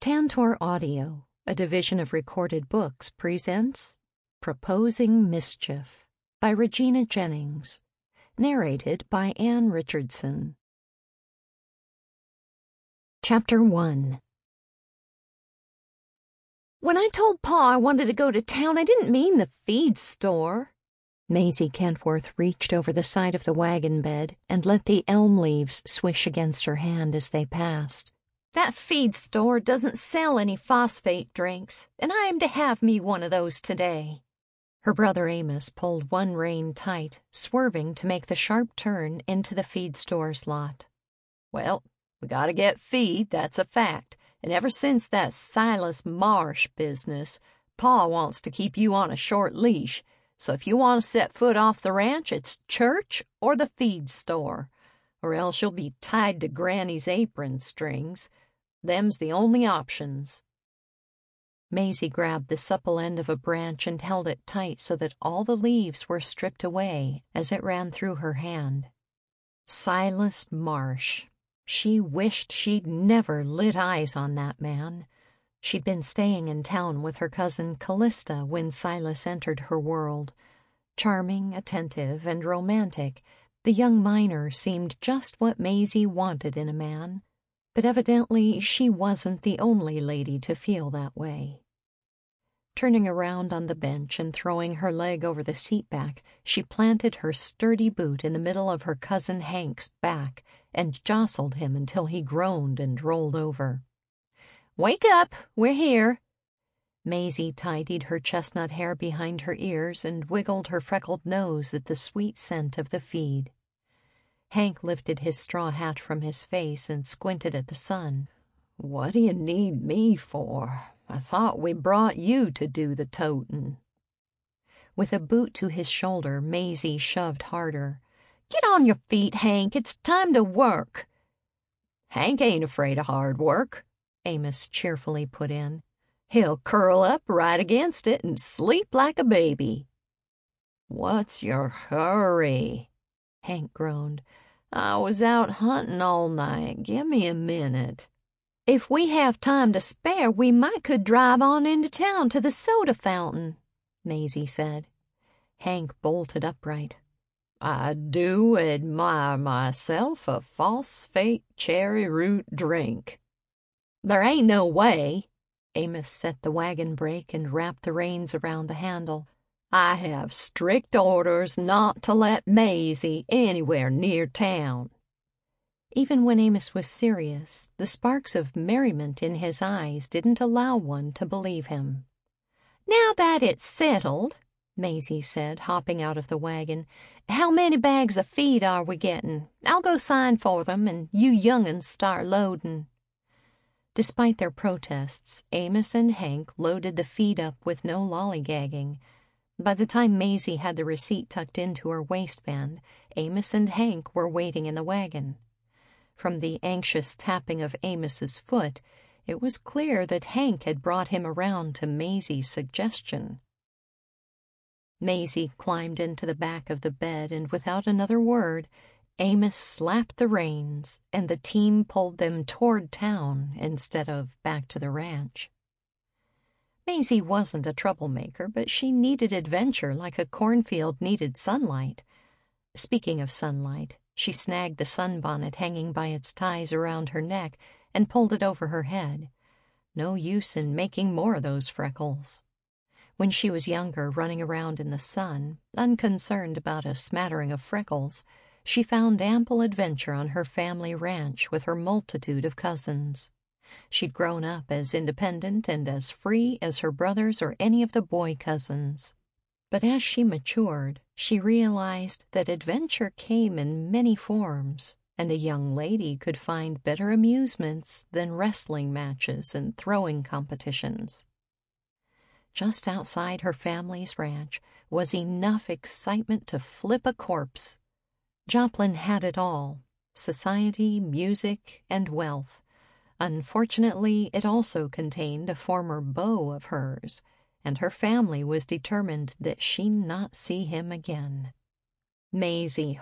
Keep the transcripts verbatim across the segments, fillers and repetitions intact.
Tantor Audio, a division of Recorded Books, presents Proposing Mischief by Regina Jennings, narrated by Anne Richardson. Chapter one. When I told Pa I wanted to go to town, I didn't mean the feed store. Maisie Kentworth reached over the side of the wagon bed and let the elm leaves swish against her hand as they passed. That feed store doesn't sell any phosphate drinks, and I am to have me one of those today. Her brother Amos pulled one rein tight, swerving to make the sharp turn into the feed store's lot. Well, we gotta get feed, that's a fact, and ever since that Silas Marsh business, Pa wants to keep you on a short leash, so if you want to set foot off the ranch, it's church or the feed store, or else you'll be tied to Granny's apron strings. Them's the only options. Maisie grabbed the supple end of a branch and held it tight so that all the leaves were stripped away as it ran through her hand. Silas Marsh. She wished she'd never lit eyes on that man. She'd been staying in town with her cousin Callista when Silas entered her world. Charming, attentive, and romantic, the young miner seemed just what Maisie wanted in a man. But evidently she wasn't the only lady to feel that way. Turning around on the bench and throwing her leg over the seat back, she planted her sturdy boot in the middle of her cousin Hank's back and jostled him until he groaned and rolled over. "Wake up, we're here." Maisie tidied her chestnut hair behind her ears and wiggled her freckled nose at the sweet scent of the feed. Hank lifted his straw hat from his face and squinted at the sun. "What do you need me for? I thought we brought you to do the totin'." With a boot to his shoulder, Maisie shoved harder. "Get on your feet, Hank. It's time to work." "Hank ain't afraid of hard work," Amos cheerfully put in. "He'll curl up right against it and sleep like a baby." "What's your hurry?" Hank groaned. "I was out hunting all night. Give me a minute." "If we have time to spare, we might could drive on into town to the soda fountain," Maisie said. Hank bolted upright. "I do admire myself a phosphate cherry root drink." "There ain't no way." Amos set the wagon brake and wrapped the reins around the handle. "I have strict orders not to let Maisie anywhere near town." Even when Amos was serious, the sparks of merriment in his eyes didn't allow one to believe him. "Now that it's settled," Maisie said, hopping out of the wagon, "how many bags of feed are we getting? I'll go sign for them, and you young'uns start loading." Despite their protests, Amos and Hank loaded the feed up with no lollygagging. By the time Maisie had the receipt tucked into her waistband, Amos and Hank were waiting in the wagon. From the anxious tapping of Amos's foot, it was clear that Hank had brought him around to Maisie's suggestion. Maisie climbed into the back of the bed, and without another word, Amos slapped the reins, and the team pulled them toward town instead of back to the ranch. Maisie wasn't a troublemaker, but she needed adventure like a cornfield needed sunlight. Speaking of sunlight, she snagged the sunbonnet hanging by its ties around her neck and pulled it over her head. No use in making more of those freckles. When she was younger, running around in the sun, unconcerned about a smattering of freckles, she found ample adventure on her family ranch with her multitude of cousins. She'd grown up as independent and as free as her brothers or any of the boy cousins. But as she matured, she realized that adventure came in many forms, and a young lady could find better amusements than wrestling matches and throwing competitions. Just outside her family's ranch was enough excitement to flip a corpse. Joplin had it all: society, music, and wealth. Unfortunately, it also contained a former beau of hers, and her family was determined that she not see him again. Maisie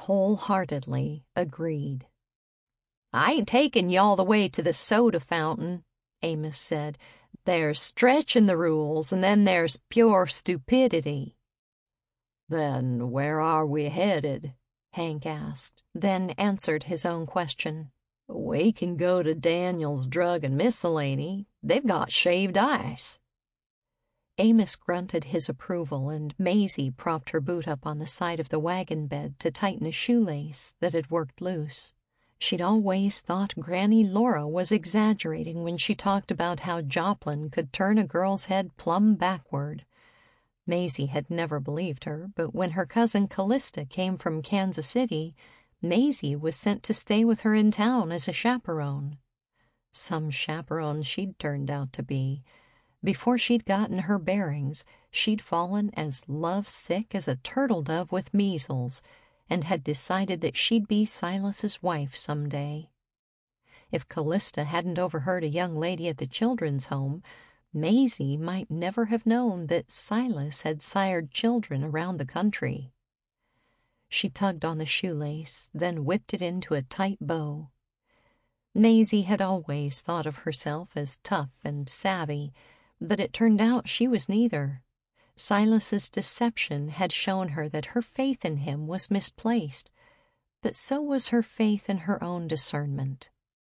wholeheartedly agreed. "I ain't taking you all the way to the soda fountain," Amos said. "There's stretching the rules, and then there's pure stupidity." "Then where are we headed?" Hank asked, then answered his own question. "We can go to Daniel's Drug and Miscellany. They've got shaved ice." Amos grunted his approval, and Maisie propped her boot up on the side of the wagon bed to tighten a shoelace that had worked loose. She'd always thought Granny Laura was exaggerating when she talked about how Joplin could turn a girl's head plumb backward. Maisie had never believed her, but when her cousin Callista came from Kansas City, Maisie was sent to stay with her in town as a chaperone. Some chaperone she'd turned out to be. Before she'd gotten her bearings, she'd fallen as love-sick as a turtle dove with measles, and had decided that she'd be Silas's wife some day. If Callista hadn't overheard a young lady at the children's home, Maisie might never have known that Silas had sired children around the country. She tugged on the shoelace, then whipped it into a tight bow. Maisie had always thought of herself as tough and savvy, but it turned out she was neither. Silas's deception had shown her that her faith in him was misplaced, but so was her faith in her own discernment.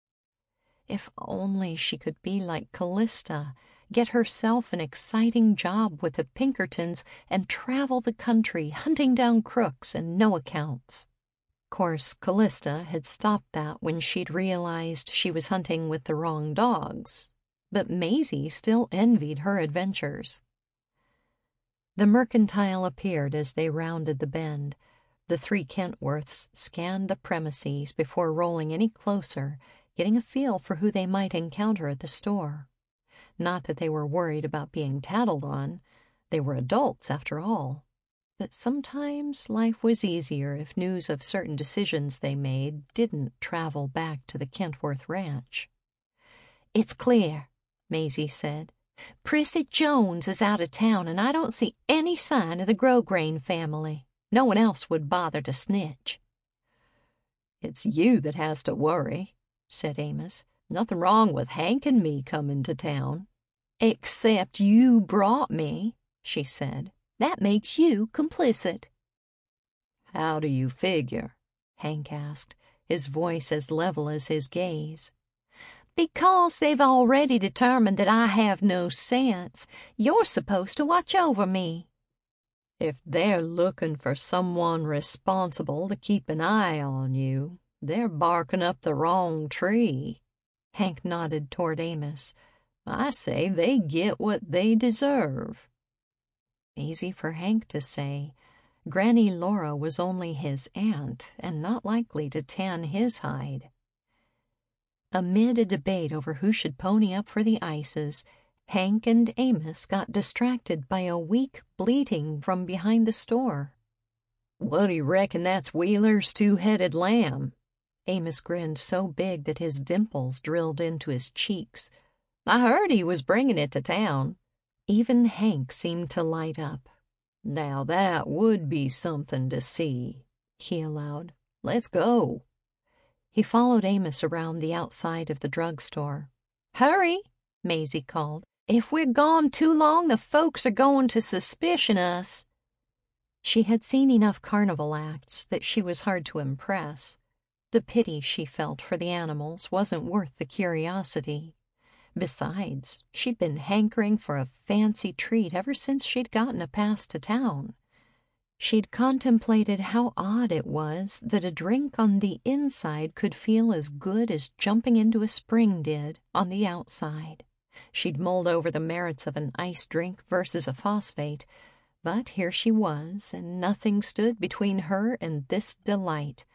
If only she could be like Callista, get herself an exciting job with the Pinkertons, and travel the country hunting down crooks and no-accounts. Course, Callista had stopped that when she'd realized she was hunting with the wrong dogs, but Maisie still envied her adventures. The Mercantile appeared as they rounded the bend. The three Kentworths scanned the premises before rolling any closer, getting a feel for who they might encounter at the store. Not that they were worried about being tattled on. They were adults, after all. But sometimes life was easier if news of certain decisions they made didn't travel back to the Kentworth ranch. "It's clear," Maisie said. "Prissy Jones is out of town, and I don't see any sign of the Grosgrain family. No one else would bother to snitch." "It's you that has to worry," said Amos. "Nothing wrong with Hank and me coming to town." "Except you brought me," she said. "That makes you complicit." "How do you figure?" Hank asked, his voice as level as his gaze. "Because they've already determined that I have no sense. You're supposed to watch over me." "If they're looking for someone responsible to keep an eye on you, they're barking up the wrong tree." Hank nodded toward Amos. "I say they get what they deserve." Easy for Hank to say. Granny Laura was only his aunt, and not likely to tan his hide. Amid a debate over who should pony up for the ices, Hank and Amos got distracted by a weak bleating from behind the store. "What do you reckon that's Wheeler's two-headed lamb?" Amos grinned so big that his dimples drilled into his cheeks. "I heard he was bringing it to town." Even Hank seemed to light up. "Now that would be something to see," he allowed. "Let's go." He followed Amos around the outside of the drugstore. "Hurry," Maisie called. "If we're gone too long, the folks are going to suspicion us." She had seen enough carnival acts that she was hard to impress. The pity she felt for the animals wasn't worth the curiosity. Besides, she'd been hankering for a fancy treat ever since she'd gotten a pass to town. She'd contemplated how odd it was that a drink on the inside could feel as good as jumping into a spring did on the outside. She'd mulled over the merits of an iced drink versus a phosphate, but here she was, and nothing stood between her and this delight.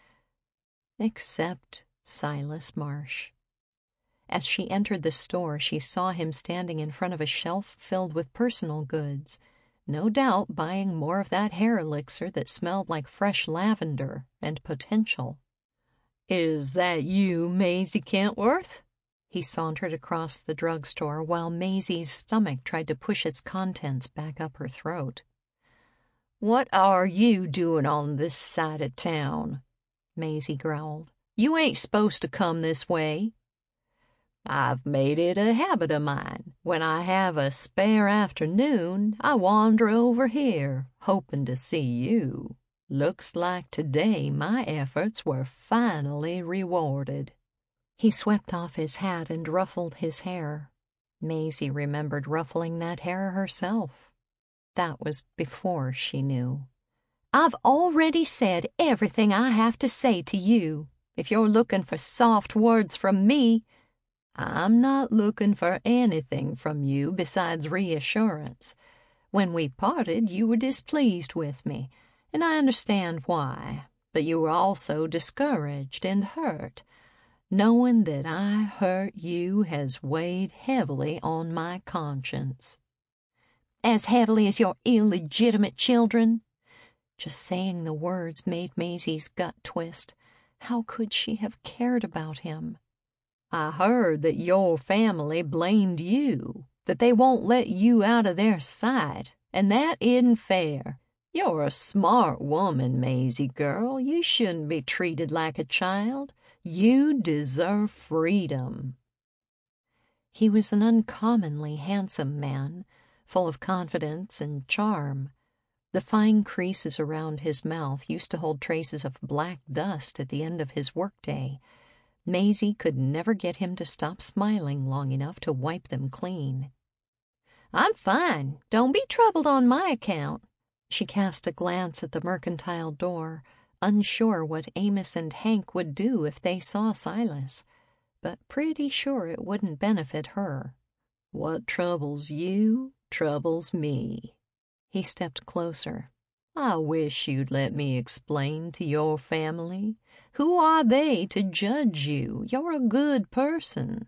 Except Silas Marsh. As she entered the store, she saw him standing in front of a shelf filled with personal goods, no doubt buying more of that hair elixir that smelled like fresh lavender and potential. "Is that you, Maisie Kentworth?" He sauntered across the drugstore while Maisie's stomach tried to push its contents back up her throat. "What are you doing on this side of town?" Maisie growled. "You ain't supposed to come this way." I've made it a habit of mine. When I have a spare afternoon, I wander over here, hoping to see you. Looks like today my efforts were finally rewarded." He swept off his hat and ruffled his hair. Maisie remembered ruffling that hair herself. That was before she knew. "I've already said everything I have to say to you. If you're looking for soft words from me, I'm not looking for anything from you besides reassurance. When we parted, you were displeased with me, and I understand why, but you were also discouraged and hurt. Knowing that I hurt you has weighed heavily on my conscience." "As heavily as your illegitimate children?" Just saying the words made Maisie's gut twist. How could she have cared about him? "I heard that your family blamed you, that they won't let you out of their sight, and that isn't fair. You're a smart woman, Maisie girl. You shouldn't be treated like a child. You deserve freedom." He was an uncommonly handsome man, full of confidence and charm. The fine creases around his mouth used to hold traces of black dust at the end of his workday. Maisie could never get him to stop smiling long enough to wipe them clean. "I'm fine. Don't be troubled on my account." She cast a glance at the mercantile door, unsure what Amos and Hank would do if they saw Silas, but pretty sure it wouldn't benefit her. "What troubles you troubles me." He stepped closer. "I wish you'd let me explain to your family. Who are they to judge you? You're a good person."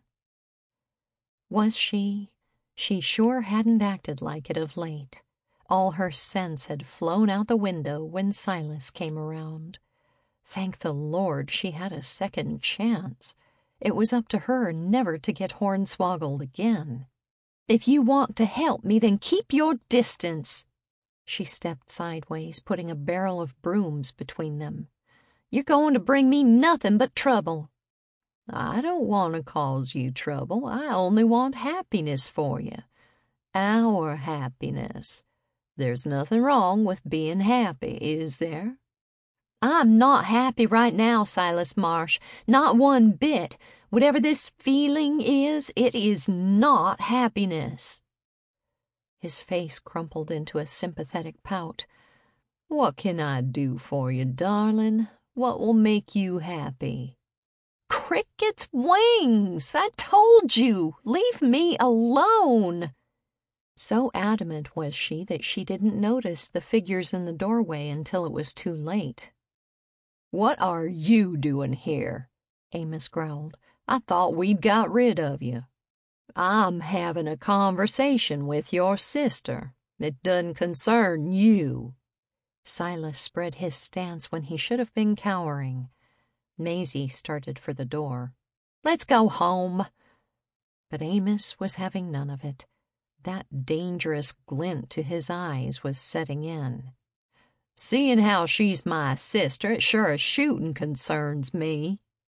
Was she? She sure hadn't acted like it of late. All her sense had flown out the window when Silas came around. Thank the Lord she had a second chance. It was up to her never to get hornswoggled again. "If you want to help me, then keep your distance." She stepped sideways, putting a barrel of brooms between them. "You're going to bring me nothing but trouble." "I don't want to cause you trouble. I only want happiness for you. Our happiness. There's nothing wrong with being happy, is there?" "I'm not happy right now, Silas Marsh. Not one bit. Whatever this feeling is, it is not happiness." His face crumpled into a sympathetic pout. "What can I do for you, darling? What will make you happy?" "Cricket's wings! I told you! Leave me alone!" So adamant was she that she didn't notice the figures in the doorway until it was too late. "What are you doing here?" Amos growled. "I thought we'd got rid of you." "I'm having a conversation with your sister. It doesn't concern you." Silas spread his stance when he should have been cowering. Maisie started for the door. "Let's go home." But Amos was having none of it. That dangerous glint to his eyes was setting in. "Seeing how she's my sister, it sure as shooting concerns me."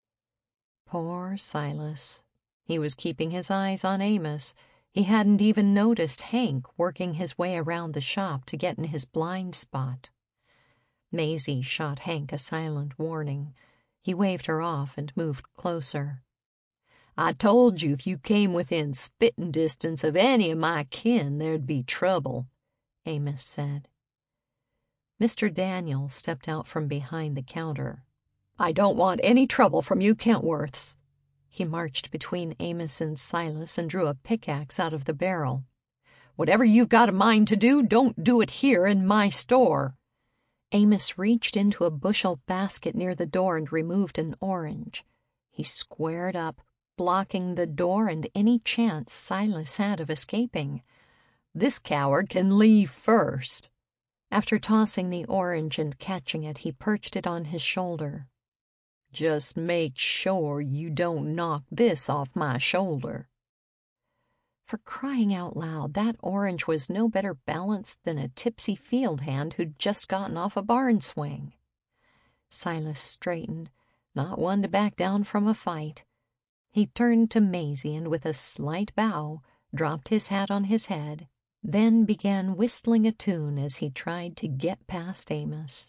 Poor Silas. He was keeping his eyes on Amos. He hadn't even noticed Hank working his way around the shop to get in his blind spot. Maisie shot Hank a silent warning. He waved her off and moved closer. "I told you if you came within spitting distance of any of my kin, there'd be trouble," Amos said. Mister Daniel stepped out from behind the counter. "I don't want any trouble from you Kentworths." He marched between Amos and Silas and drew a pickaxe out of the barrel. "Whatever you've got a mind to do, don't do it here in my store." Amos reached into a bushel basket near the door and removed an orange. He squared up, blocking the door and any chance Silas had of escaping. "This coward can leave first." After tossing the orange and catching it, he perched it on his shoulder. "Just make sure you don't knock this off my shoulder." For crying out loud, that orange was no better balanced than a tipsy field hand who'd just gotten off a barn swing. Silas straightened, not one to back down from a fight. He turned to Maisie and with a slight bow dropped his hat on his head, then began whistling a tune as he tried to get past Amos.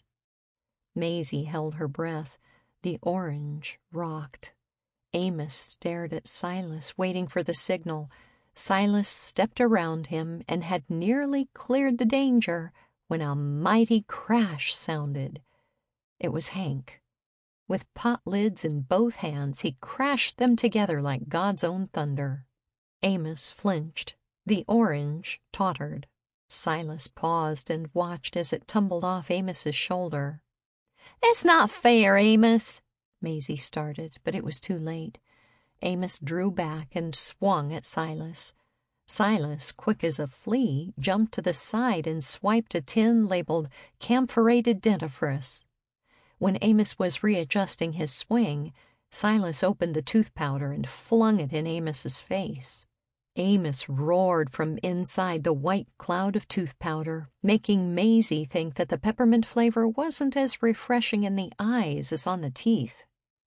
Maisie held her breath. The orange rocked. Amos stared at Silas, waiting for the signal. Silas stepped around him and had nearly cleared the danger when a mighty crash sounded. It was Hank. With pot lids in both hands, he crashed them together like God's own thunder. Amos flinched. The orange tottered. Silas paused and watched as it tumbled off Amos's shoulder. "That's not fair, Amos," Maisie started, but it was too late. Amos drew back and swung at Silas. Silas, quick as a flea, jumped to the side and swiped a tin labeled camphorated dentifrice. When Amos was readjusting his swing, Silas opened the tooth powder and flung it in Amos's face. Amos roared from inside the white cloud of tooth powder, making Maisie think that the peppermint flavor wasn't as refreshing in the eyes as on the teeth.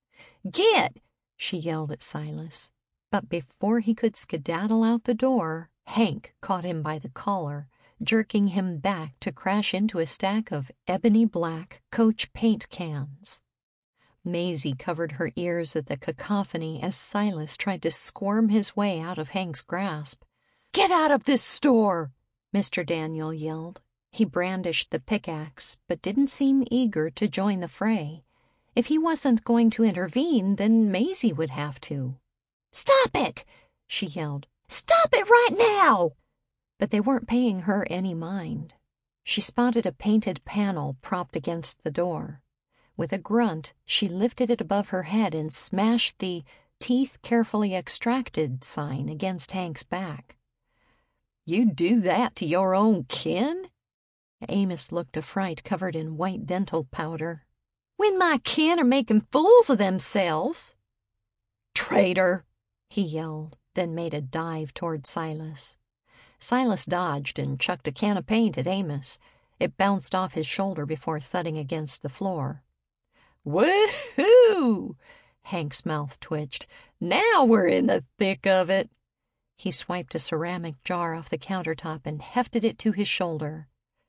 "Get!" she yelled at Silas. But before he could skedaddle out the door, Hank caught him by the collar, jerking him back to crash into a stack of ebony black Coach paint cans. Maisie covered her ears at the cacophony as Silas tried to squirm his way out of Hank's grasp. "Get out of this store!" Mister Daniel yelled. He brandished the pickaxe, but didn't seem eager to join the fray. If he wasn't going to intervene, then Maisie would have to. "Stop it!" she yelled. "Stop it right now!" But they weren't paying her any mind. She spotted a painted panel propped against the door. With a grunt, she lifted it above her head and smashed the "teeth carefully extracted" sign against Hank's back. "You do that to your own kin?" Amos looked a fright covered in white dental powder. "When my kin are making fools of themselves." "Traitor!" he yelled, then made a dive toward Silas. Silas dodged and chucked a can of paint at Amos. It bounced off his shoulder before thudding against the floor. "Woo-hoo!" Hank's mouth twitched. "Now we're in the thick of it." He swiped a ceramic jar off the countertop and hefted it to his shoulder.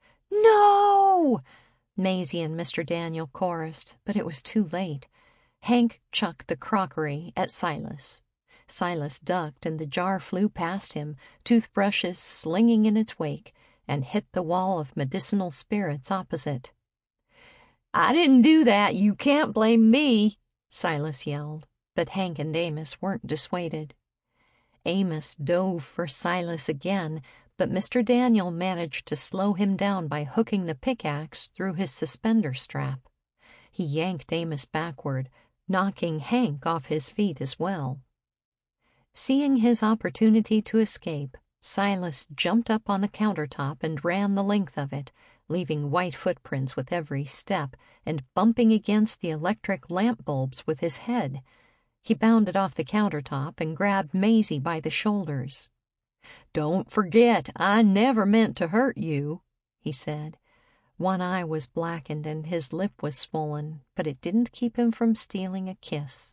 "No!" Maisie and Mister Daniel chorused, but it was too late. Hank chucked the crockery at Silas. Silas ducked, and the jar flew past him, toothbrushes slinging in its wake, and hit the wall of medicinal spirits opposite. "I didn't do that. You can't blame me," Silas yelled, but Hank and Amos weren't dissuaded. Amos dove for Silas again, but Mister Daniel managed to slow him down by hooking the pickaxe through his suspender strap. He yanked Amos backward, knocking Hank off his feet as well. Seeing his opportunity to escape, Silas jumped up on the countertop and ran the length of it, leaving white footprints with every step and bumping against the electric lamp bulbs with his head. He bounded off the countertop and grabbed Maisie by the shoulders. "Don't forget, I never meant to hurt you," he said. One eye was blackened and his lip was swollen, but it didn't keep him from stealing a kiss.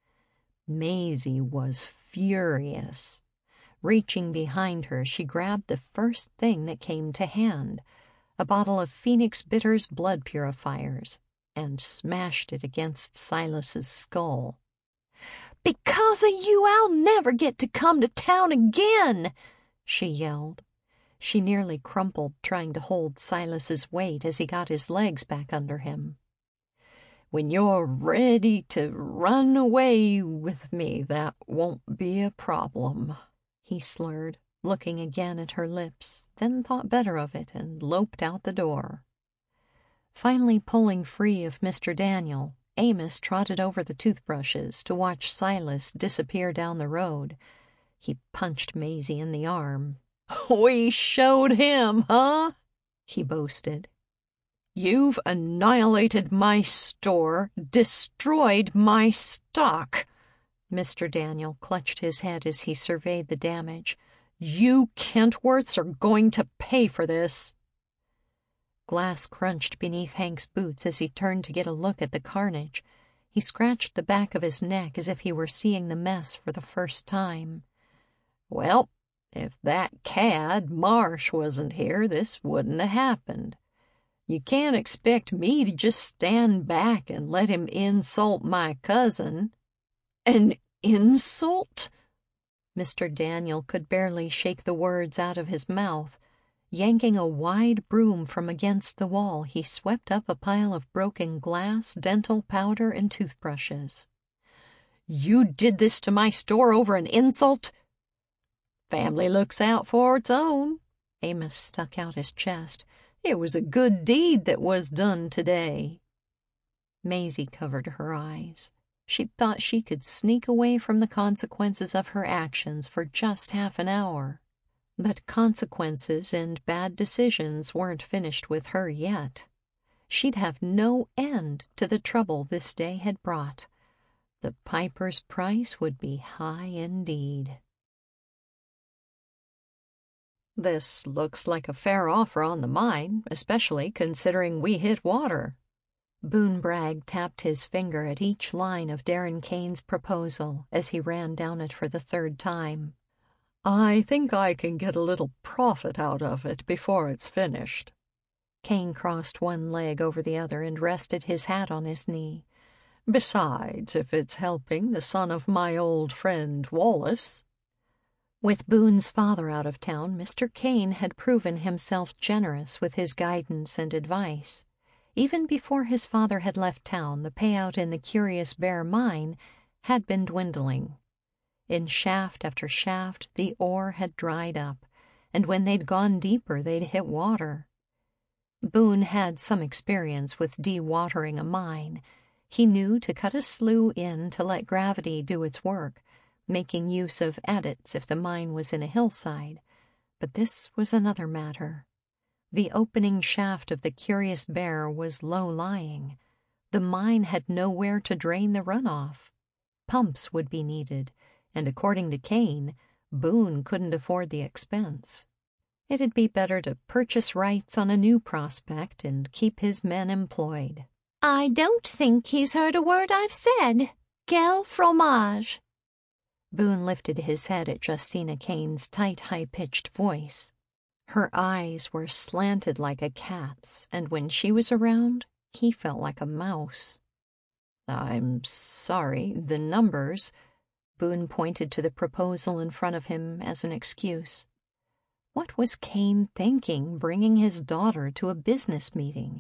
Maisie was furious. Reaching behind her, she grabbed the first thing that came to hand, a bottle of Phoenix Bitters blood purifiers, and smashed it against Silas's skull. "Because of you, I'll never get to come to town again," she yelled. She nearly crumpled trying to hold Silas's weight as he got his legs back under him. "When you're ready to run away with me, that won't be a problem," he slurred, looking again at her lips, then thought better of it and loped out the door. Finally pulling free of Mister Daniel, Amos trotted over the toothbrushes to watch Silas disappear down the road. He punched Maisie in the arm. "We showed him, huh?" he boasted. "You've annihilated my store, destroyed my stock." Mister Daniel clutched his head as he surveyed the damage. "You Kentworths are going to pay for this." Glass crunched beneath Hank's boots as he turned to get a look at the carnage. He scratched the back of his neck as if he were seeing the mess for the first time. Well, if that cad Marsh wasn't here, this wouldn't have happened. You can't expect me to just stand back and let him insult my cousin. An insult? Mister Daniel could barely shake the words out of his mouth. Yanking a wide broom from against the wall, he swept up a pile of broken glass, dental powder, and toothbrushes. You did this to my store over an insult? Family looks out for its own. Amos stuck out his chest. It was a good deed that was done today. Maisie covered her eyes. She thought she could sneak away from the consequences of her actions for just half an hour. But consequences and bad decisions weren't finished with her yet. She'd have no end to the trouble this day had brought. The piper's price would be high indeed. This looks like a fair offer on the mine, especially considering we hit water. Boone Bragg tapped his finger at each line of Darren Kane's proposal as he ran down it for the third time. I think I can get a little profit out of it before it's finished. Kane crossed one leg over the other and rested his hat on his knee. Besides, if it's helping the son of my old friend Wallace. With Boone's father out of town, Mister Kane had proven himself generous with his guidance and advice. Even before his father had left town, the payout in the Curious Bear mine had been dwindling. In shaft after shaft, the ore had dried up, and when they'd gone deeper, they'd hit water. Boone had some experience with dewatering a mine. He knew to cut a slough in to let gravity do its work, making use of adits if the mine was in a hillside. But this was another matter. The opening shaft of the Curious Bear was low-lying. The mine had nowhere to drain the runoff. Pumps would be needed, and according to Kane, Boone couldn't afford the expense. It'd be better to purchase rights on a new prospect and keep his men employed. I don't think he's heard a word I've said. Quel fromage! Boone lifted his head at Justina Kane's tight, high-pitched voice. Her eyes were slanted like a cat's, and when she was around, he felt like a mouse. I'm sorry, the numbers... Boone pointed to the proposal in front of him as an excuse. What was Kane thinking, bringing his daughter to a business meeting?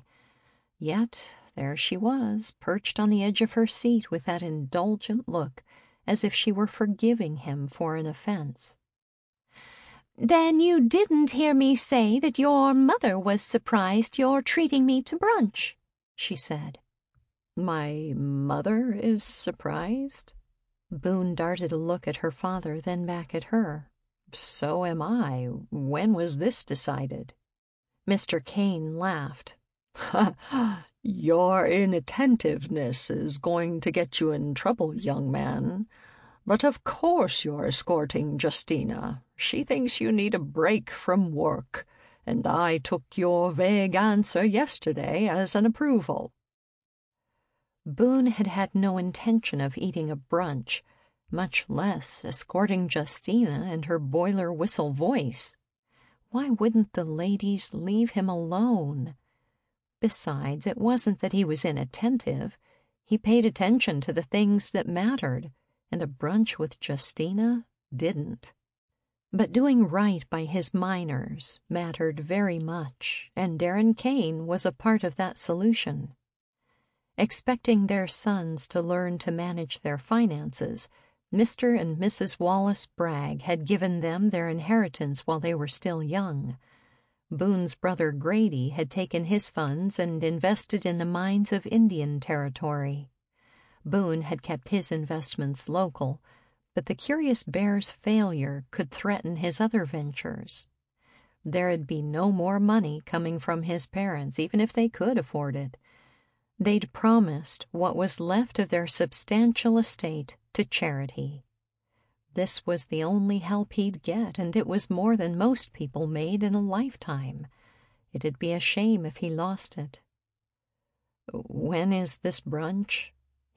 Yet there she was, perched on the edge of her seat with that indulgent look, as if she were forgiving him for an offense. Then you didn't hear me say that your mother was surprised you're treating me to brunch, she said. My mother is surprised? Boone darted a look at her father, then back at her. So am I. When was this decided? Mister Kane laughed. Your inattentiveness is going to get you in trouble, young man. But of course you're escorting Justina. She thinks you need a break from work, and I took your vague answer yesterday as an approval. Boone had had no intention of eating a brunch, much less escorting Justina and her boiler whistle voice. Why wouldn't the ladies leave him alone? Besides, it wasn't that he was inattentive. He paid attention to the things that mattered, and a brunch with Justina didn't. But doing right by his miners mattered very much, and Darren Kane was a part of that solution. Expecting their sons to learn to manage their finances, Mister and Missus Wallace Bragg had given them their inheritance while they were still young. Boone's brother Grady had taken his funds and invested in the mines of Indian Territory. Boone had kept his investments local, but the Curious Bear's failure could threaten his other ventures. There'd be no more money coming from his parents, even if they could afford it. They'd promised what was left of their substantial estate to charity. This was the only help he'd get, and it was more than most people made in a lifetime. It'd be a shame if he lost it. When is this brunch?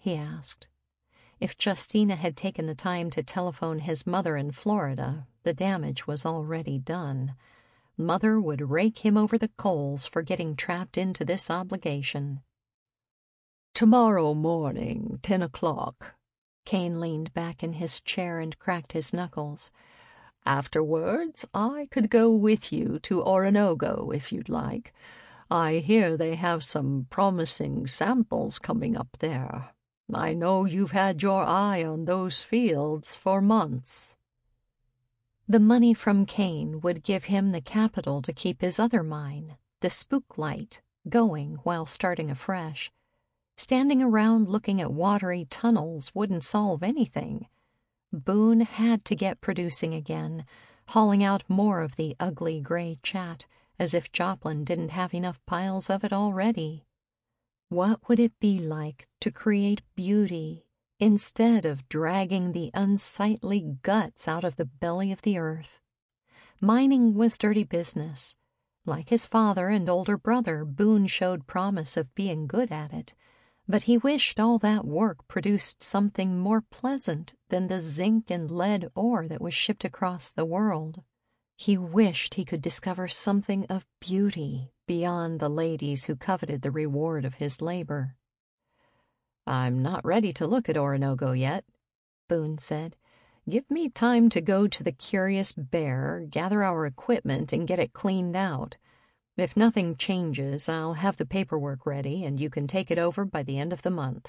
he asked. If Justina had taken the time to telephone his mother in Florida, the damage was already done. Mother would rake him over the coals for getting trapped into this obligation. "Tomorrow morning, ten o'clock." Kane leaned back in his chair and cracked his knuckles. "Afterwards, I could go with you to Oronogo if you'd like. I hear they have some promising samples coming up there. I know you've had your eye on those fields for months." The money from Kane would give him the capital to keep his other mine, the Spook Light, going while starting afresh. Standing around looking at watery tunnels wouldn't solve anything. Boone had to get producing again, hauling out more of the ugly gray chat, as if Joplin didn't have enough piles of it already. What would it be like to create beauty instead of dragging the unsightly guts out of the belly of the earth? Mining was dirty business. Like his father and older brother, Boone showed promise of being good at it, but he wished all that work produced something more pleasant than the zinc and lead ore that was shipped across the world. He wished he could discover something of beauty beyond the ladies who coveted the reward of his labor. "I'm not ready to look at Oronogo yet," Boone said. "Give me time to go to the Curious Bear, gather our equipment, and get it cleaned out. If nothing changes, I'll have the paperwork ready, and you can take it over by the end of the month."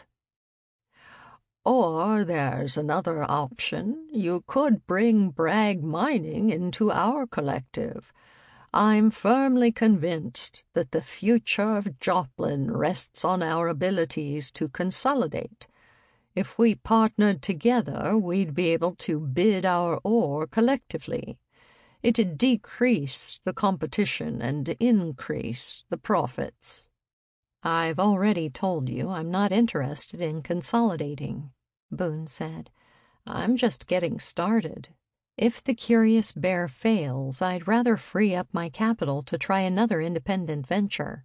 "Or there's another option. You could bring Bragg Mining into our collective. I'm firmly convinced that the future of Joplin rests on our abilities to consolidate. If we partnered together, we'd be able to bid our ore collectively. It'd decrease the competition and increase the profits." "I've already told you I'm not interested in consolidating," Boone said. "I'm just getting started. If the Curious Bear fails, I'd rather free up my capital to try another independent venture."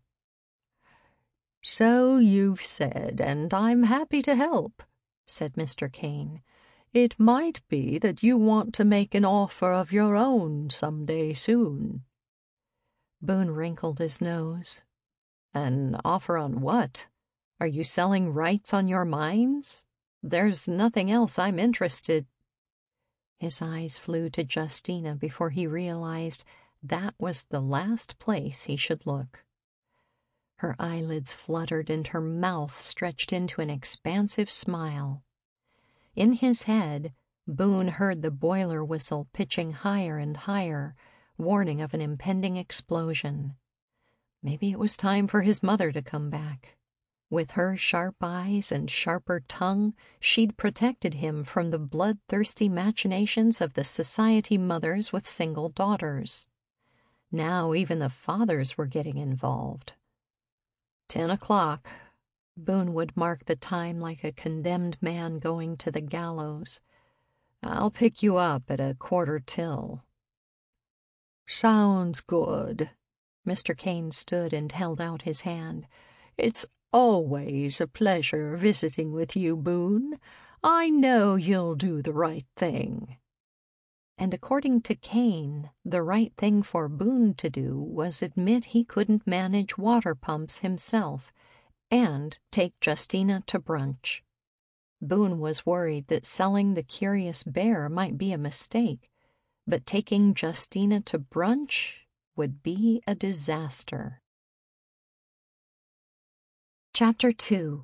"So you've said, and I'm happy to help," said Mister Kane. "It might be that you want to make an offer of your own some day soon." Boone wrinkled his nose. "An offer on what? Are you selling rights on your mines? There's nothing else I'm interested." His eyes flew to Justina before he realized that was the last place he should look. Her eyelids fluttered and her mouth stretched into an expansive smile. In his head, Boone heard the boiler whistle pitching higher and higher, warning of an impending explosion. Maybe it was time for his mother to come back. With her sharp eyes and sharper tongue, she'd protected him from the bloodthirsty machinations of the society mothers with single daughters. Now even the fathers were getting involved. Ten o'clock. Boone would mark the time like a condemned man going to the gallows. "I'll pick you up at a quarter till." "Sounds good." Mister Kane stood and held out his hand. "It's always a pleasure visiting with you, Boone. I know you'll do the right thing." And according to Kane, the right thing for Boone to do was admit he couldn't manage water pumps himself and take Justina to brunch. Boone was worried that selling the Curious Bear might be a mistake, but taking Justina to brunch would be a disaster. Chapter two.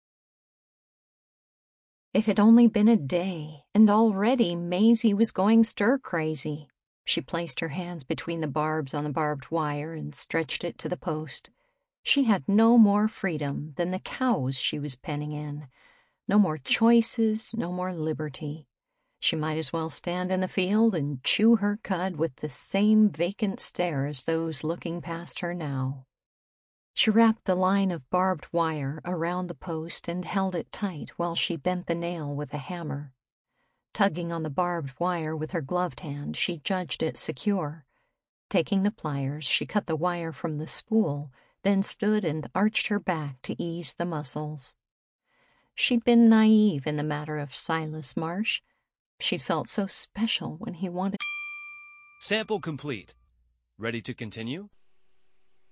It had only been a day, and already Maisie was going stir-crazy. She placed her hands between the barbs on the barbed wire and stretched it to the post. She had no more freedom than the cows she was penning in. No more choices, no more liberty. She might as well stand in the field and chew her cud with the same vacant stare as those looking past her now. She wrapped the line of barbed wire around the post and held it tight while she bent the nail with a hammer. Tugging on the barbed wire with her gloved hand, she judged it secure. Taking the pliers, she cut the wire from the spool, then stood and arched her back to ease the muscles. She'd been naive in the matter of Silas Marsh. She'd felt so special when he wanted... Sample complete. Ready to continue?